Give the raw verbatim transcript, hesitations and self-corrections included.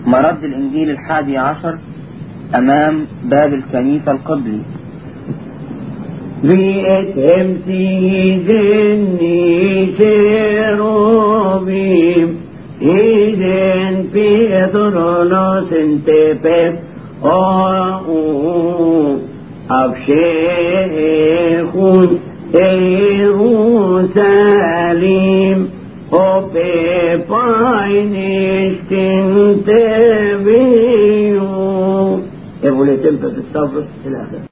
مرد الإنجيل الحادي عشر أمام باب الكنيسة القبلي. ريئتهم سيجني شروبيم إذن بيضرنا سنتبه أو أبشيخون إيروساليم وبيباينشتن تبيو. يقول يتم بالصبر إلى آخره.